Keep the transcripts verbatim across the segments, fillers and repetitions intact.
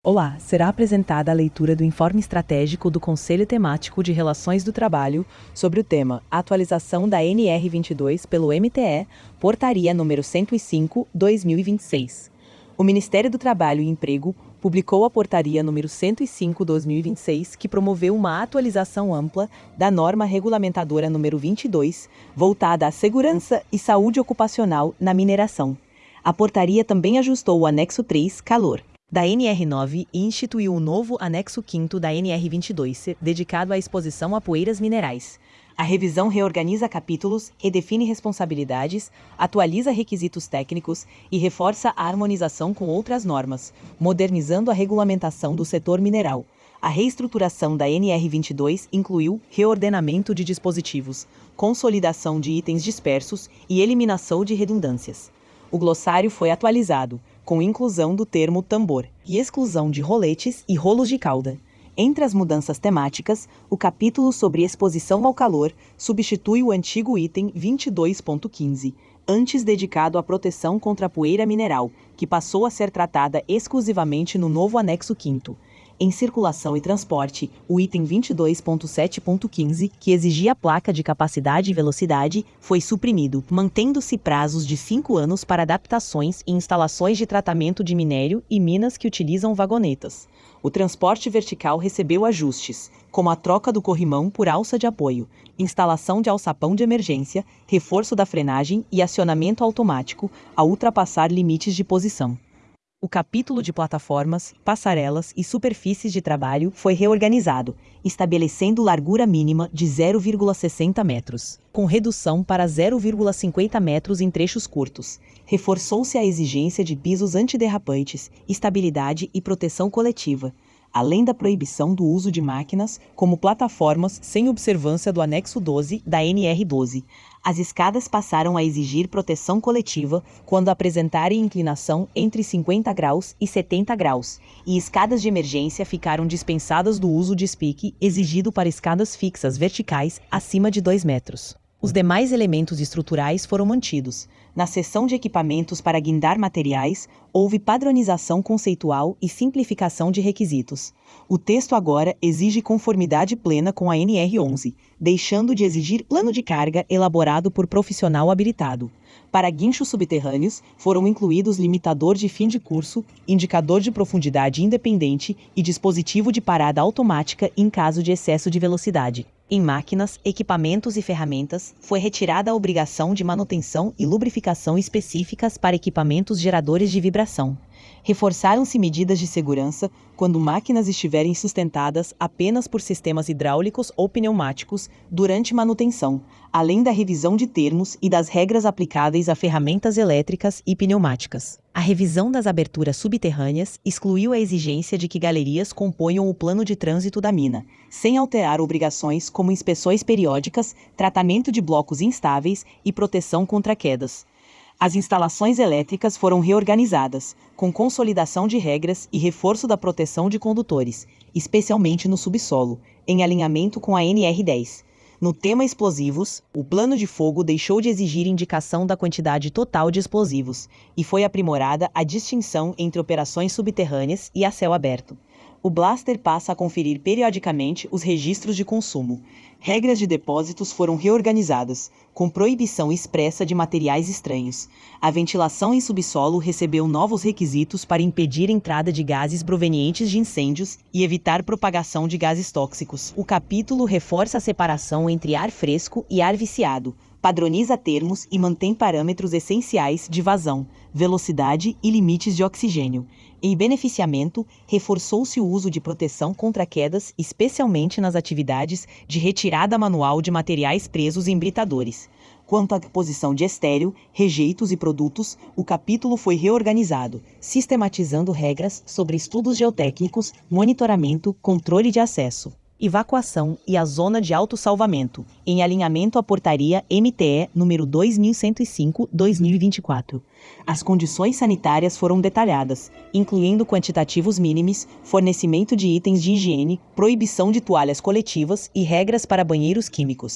Olá, será apresentada a leitura do Informe Estratégico do Conselho Temático de Relações do Trabalho sobre o tema Atualização da N R vinte e dois pelo M T E, Portaria número cento e cinco, dois mil e vinte e seis. O Ministério do Trabalho e Emprego publicou a Portaria número cento e cinco, dois mil e vinte e seis, que promoveu uma atualização ampla da norma regulamentadora número vinte e dois, voltada à segurança e saúde ocupacional na mineração. A portaria também ajustou o anexo três, calor, da N R nove e instituiu o novo anexo quinto da N R vinte e dois, dedicado à exposição a poeiras minerais. A revisão reorganiza capítulos, redefine responsabilidades, atualiza requisitos técnicos e reforça a harmonização com outras normas, modernizando a regulamentação do setor mineral. A reestruturação da N R vinte e dois incluiu reordenamento de dispositivos, consolidação de itens dispersos e eliminação de redundâncias. O glossário foi atualizado, com inclusão do termo tambor e exclusão de roletes e rolos de cauda. Entre as mudanças temáticas, o capítulo sobre exposição ao calor substitui o antigo item vinte e dois ponto quinze, antes dedicado à proteção contra a poeira mineral, que passou a ser tratada exclusivamente no novo anexo quinto. Em circulação e transporte, o item vinte e dois ponto sete ponto quinze, que exigia placa de capacidade e velocidade, foi suprimido, mantendo-se prazos de cinco anos para adaptações e instalações de tratamento de minério e minas que utilizam vagonetas. O transporte vertical recebeu ajustes, como a troca do corrimão por alça de apoio, instalação de alçapão de emergência, reforço da frenagem e acionamento automático ao ultrapassar limites de posição. O capítulo de plataformas, passarelas e superfícies de trabalho foi reorganizado, estabelecendo largura mínima de zero vírgula sessenta metros, com redução para zero vírgula cinquenta metros em trechos curtos. Reforçou-se a exigência de pisos antiderrapantes, estabilidade e proteção coletiva, além da proibição do uso de máquinas como plataformas sem observância do anexo doze da N R doze. As escadas passaram a exigir proteção coletiva quando apresentarem inclinação entre cinquenta graus e setenta graus, e escadas de emergência ficaram dispensadas do uso de espique exigido para escadas fixas verticais acima de dois metros. Os demais elementos estruturais foram mantidos. Na seção de equipamentos para guindar materiais, houve padronização conceitual e simplificação de requisitos. O texto agora exige conformidade plena com a N R onze, deixando de exigir plano de carga elaborado por profissional habilitado. Para guinchos subterrâneos, foram incluídos limitador de fim de curso, indicador de profundidade independente e dispositivo de parada automática em caso de excesso de velocidade. Em máquinas, equipamentos e ferramentas, foi retirada a obrigação de manutenção e lubrificação específicas para equipamentos geradores de vibração. Reforçaram-se medidas de segurança quando máquinas estiverem sustentadas apenas por sistemas hidráulicos ou pneumáticos durante manutenção, além da revisão de termos e das regras aplicáveis a ferramentas elétricas e pneumáticas. A revisão das aberturas subterrâneas excluiu a exigência de que galerias componham o plano de trânsito da mina, sem alterar obrigações como inspeções periódicas, tratamento de blocos instáveis e proteção contra quedas. As instalações elétricas foram reorganizadas, com consolidação de regras e reforço da proteção de condutores, especialmente no subsolo, em alinhamento com a N R dez. No tema explosivos, o plano de fogo deixou de exigir indicação da quantidade total de explosivos, e foi aprimorada a distinção entre operações subterrâneas e a céu aberto. O blaster passa a conferir periodicamente os registros de consumo. Regras de depósitos foram reorganizadas, com proibição expressa de materiais estranhos. A ventilação em subsolo recebeu novos requisitos para impedir entrada de gases provenientes de incêndios e evitar propagação de gases tóxicos. O capítulo reforça a separação entre ar fresco e ar viciado, padroniza termos e mantém parâmetros essenciais de vazão, velocidade e limites de oxigênio. Em beneficiamento, reforçou-se o uso de proteção contra quedas, especialmente nas atividades de retirada manual de materiais presos em britadores. Quanto à posição de estéreo, rejeitos e produtos, o capítulo foi reorganizado, sistematizando regras sobre estudos geotécnicos, monitoramento, controle de acesso, evacuação e a zona de autossalvamento, em alinhamento à portaria M T E número dois mil cento e cinco, dois mil e vinte e quatro. As condições sanitárias foram detalhadas, incluindo quantitativos mínimos, fornecimento de itens de higiene, proibição de toalhas coletivas e regras para banheiros químicos.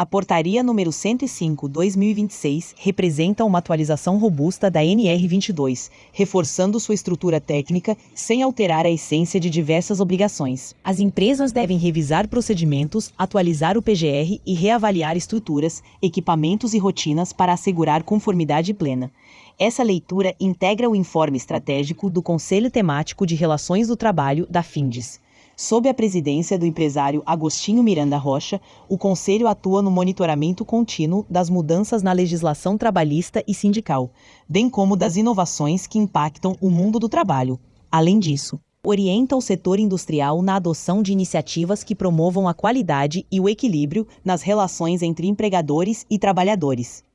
A Portaria número cento e cinco barra dois mil e vinte e seis representa uma atualização robusta da N R vinte e dois, reforçando sua estrutura técnica sem alterar a essência de diversas obrigações. As empresas devem revisar procedimentos, atualizar o P G R e reavaliar estruturas, equipamentos e rotinas para assegurar conformidade plena. Essa leitura integra o informe estratégico do Conselho Temático de Relações do Trabalho da FINDES. Sob a presidência do empresário Agostinho Miranda Rocha, o Conselho atua no monitoramento contínuo das mudanças na legislação trabalhista e sindical, bem como das inovações que impactam o mundo do trabalho. Além disso, orienta o setor industrial na adoção de iniciativas que promovam a qualidade e o equilíbrio nas relações entre empregadores e trabalhadores.